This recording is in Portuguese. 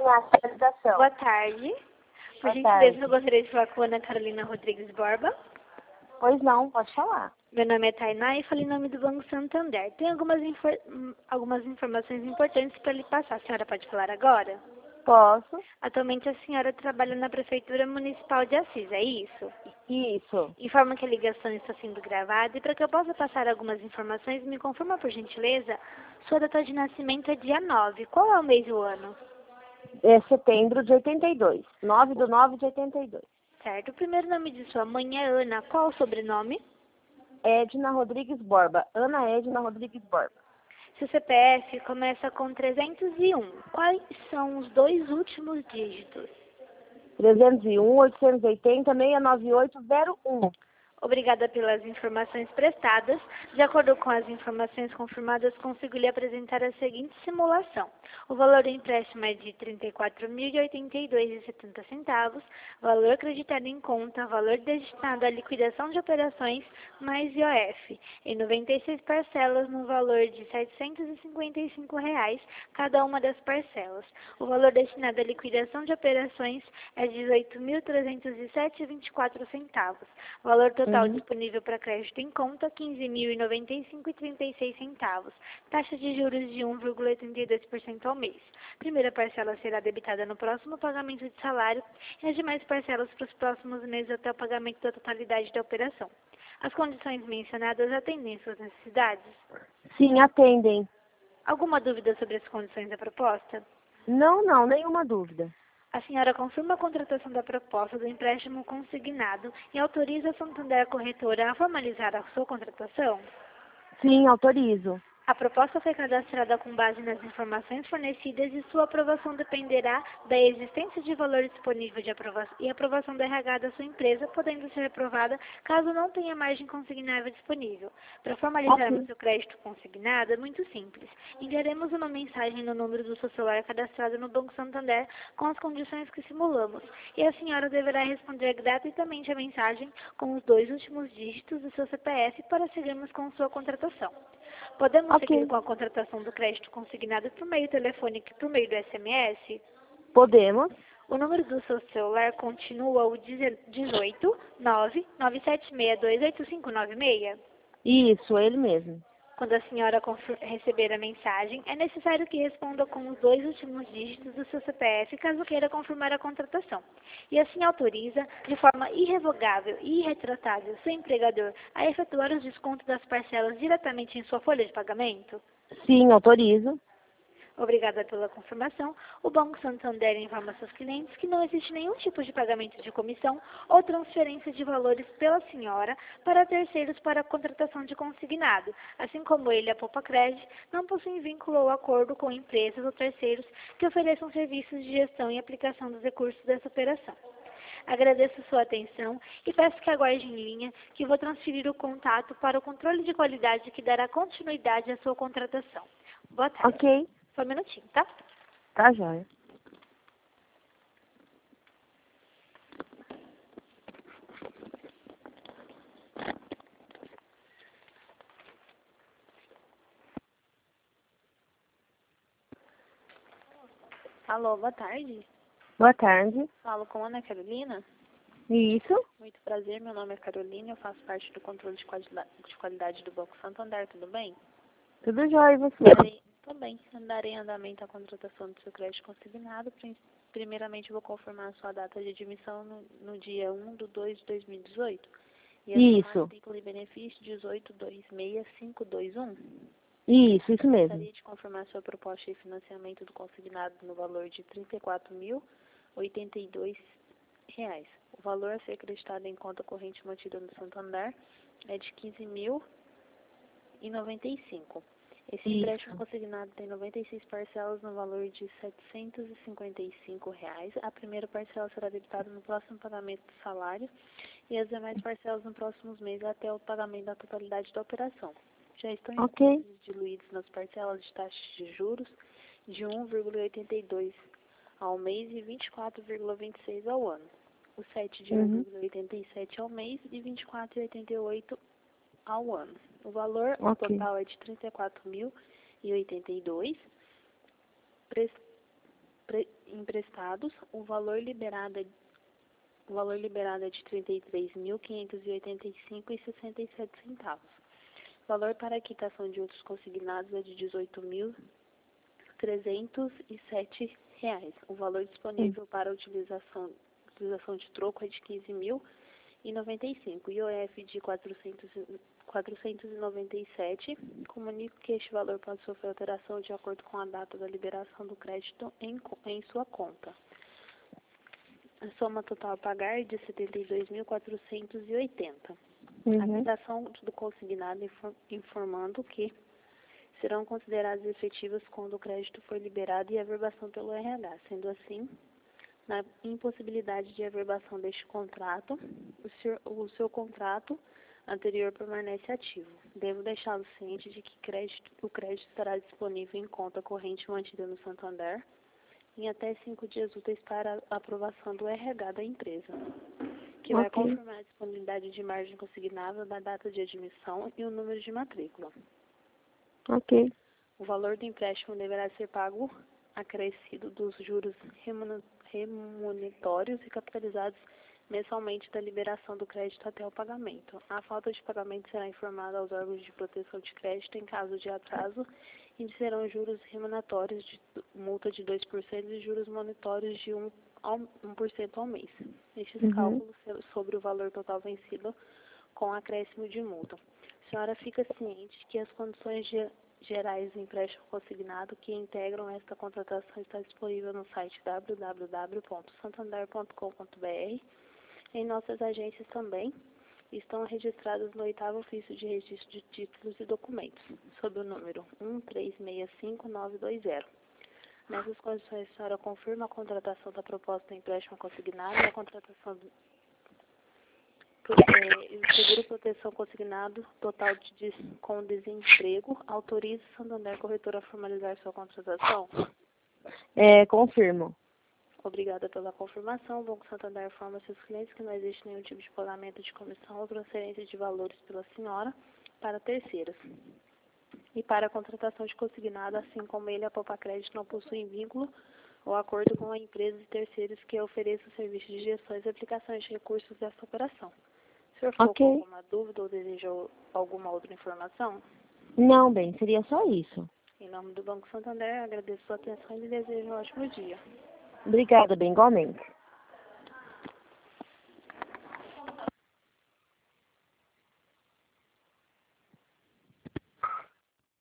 a finalização. Boa tarde. Por Boa gentileza, tarde. eu gostaria de falar com a Ana Carolina Rodrigues Borba. Pois não, pode falar. Meu nome é Tainá e falo em nome do Banco Santander. Tem algumas informações importantes para lhe passar. A senhora pode falar agora? Posso? Atualmente a senhora trabalha na Prefeitura Municipal de Assis, é isso? Isso. Informa que a ligação está sendo gravada e para que eu possa passar algumas informações, me confirma por gentileza, sua data de nascimento é dia 9. Qual é o mês e o ano? É setembro de 82. 9/9 de 82. Certo. O primeiro nome de sua mãe é Ana. Qual o sobrenome? Edna Rodrigues Borba. Ana Edna Rodrigues Borba. Seu CPF começa com 301. Quais são os dois últimos dígitos? 301 880 69801. Obrigada pelas informações prestadas. De acordo com as informações confirmadas, consigo lhe apresentar a seguinte simulação. O valor do empréstimo é de R$ 34.082,70, valor acreditado em conta, valor destinado à liquidação de operações, mais IOF, em 96 parcelas no valor de R$ 755, cada uma das parcelas. O valor destinado à liquidação de operações é de R$ 18.307,24. Valor total disponível para crédito em conta, R$ 15.095,36. Taxa de juros de 1,82% ao mês. Primeira parcela será debitada no próximo pagamento de salário e as demais parcelas para os próximos meses até o pagamento da totalidade da operação. As condições mencionadas atendem suas necessidades? Sim, atendem. Alguma dúvida sobre as condições da proposta? Não, nenhuma dúvida. A senhora confirma a contratação da proposta do empréstimo consignado e autoriza a Santander Corretora a formalizar a sua contratação? Sim, autorizo. A proposta foi cadastrada com base nas informações fornecidas e sua aprovação dependerá da existência de valor disponível de aprovação e aprovação da RH da sua empresa, podendo ser aprovada caso não tenha margem consignável disponível. Para formalizarmos o crédito consignado, é muito simples. Enviaremos uma mensagem no número do seu celular cadastrado no Banco Santander com as condições que simulamos, e a senhora deverá responder gratuitamente a mensagem com os dois últimos dígitos do seu CPF para seguirmos com sua contratação. Podemos seguir com a contratação do crédito consignado por meio telefônico e por meio do SMS? Podemos? O número do seu celular continua o 18 997628596? Isso, ele mesmo. Quando a senhora receber a mensagem, é necessário que responda com os dois últimos dígitos do seu CPF, caso queira confirmar a contratação. E assim autoriza, de forma irrevogável e irretratável, seu empregador a efetuar os descontos das parcelas diretamente em sua folha de pagamento? Sim, autorizo. Obrigada pela confirmação. O Banco Santander informa seus clientes que não existe nenhum tipo de pagamento de comissão ou transferência de valores pela senhora para terceiros para a contratação de consignado, assim como ele, a Poupa Cred, não possuem vínculo ou acordo com empresas ou terceiros que ofereçam serviços de gestão e aplicação dos recursos dessa operação. Agradeço sua atenção e peço que aguarde em linha que vou transferir o contato para o controle de qualidade que dará continuidade à sua contratação. Boa tarde. Ok. Só um minutinho, tá? Tá, joia. Alô, boa tarde. Boa tarde. Falo com a Ana Carolina. Isso? Muito prazer, meu nome é Carolina, eu faço parte do controle de qualidade do Banco Santander, tudo bem? Tudo jóia, e você? Tudo bem. Andarei em andamento a contratação do seu crédito consignado. Primeiramente, vou confirmar a sua data de admissão no dia 1/2/2018. E a sua matrícula e benefício 1826521. Isso mesmo. Gostaria de confirmar sua proposta de financiamento do consignado no valor de R$ 34.082. O valor a ser acreditado em conta corrente mantida no Santander é de R$ 15.095. Esse empréstimo consignado tem 96 parcelas no valor de R$ 755. A primeira parcela será debitada no próximo pagamento do salário e as demais parcelas nos próximos meses até o pagamento da totalidade da operação. Já estão diluídos nas parcelas de taxas de juros de 1,82 ao mês e 24,26 ao ano. O 7 de 1,87 ao mês e 24,88 ao ano. O valor total é de R$ 34.082. emprestados, o valor liberado é de R$ 33.585,67. O valor para a quitação de outros consignados é de R$ 18.307. O valor disponível para a utilização de troco é de R$ 15.095. IOF de 497. Comunico que este valor pode sofrer alteração de acordo com a data da liberação do crédito em sua conta. A soma total a pagar é de R$ 72.480. A quitação do consignado informando que serão consideradas efetivas quando o crédito for liberado e a averbação pelo RH. Sendo assim, na impossibilidade de averbação deste contrato, o seu contrato anterior permanece ativo. Devo deixá-lo ciente de que o crédito estará disponível em conta corrente mantida no Santander em até 5 dias úteis para a aprovação do RH da empresa, que vai confirmar a disponibilidade de margem consignável da data de admissão e o número de matrícula. Ok. O valor do empréstimo deverá ser pago acrescido dos juros remuneratórios e capitalizados mensalmente da liberação do crédito até o pagamento. A falta de pagamento será informada aos órgãos de proteção de crédito em caso de atraso e serão juros remuneratórios de multa de 2% e juros monetários de 1% ao mês. Estes cálculos sobre o valor total vencido com acréscimo de multa. A senhora fica ciente que as condições gerais do empréstimo consignado que integram esta contratação está disponível no site www.santander.com.br. Em nossas agências também estão registradas no 8º ofício de registro de títulos e documentos, sob o número 1365920. Nessas condições, a senhora confirma a contratação da proposta de empréstimo consignado e a contratação do seguro proteção consignado total com desemprego. Autoriza o Santander Corretora a formalizar sua contratação? Confirmo. Obrigada pela confirmação. O Banco Santander informa seus clientes que não existe nenhum tipo de pagamento de comissão ou transferência de valores pela senhora para terceiros. E para a contratação de consignado, assim como ele, a Popacrédito não possui vínculo ou acordo com a empresa e terceiros que ofereçam serviços de gestões e aplicações de recursos dessa operação. O senhor ficou com alguma dúvida ou desejou alguma outra informação? Não, bem, seria só isso. Em nome do Banco Santander, agradeço sua atenção e lhe desejo um ótimo dia. Obrigada, bem, igualmente.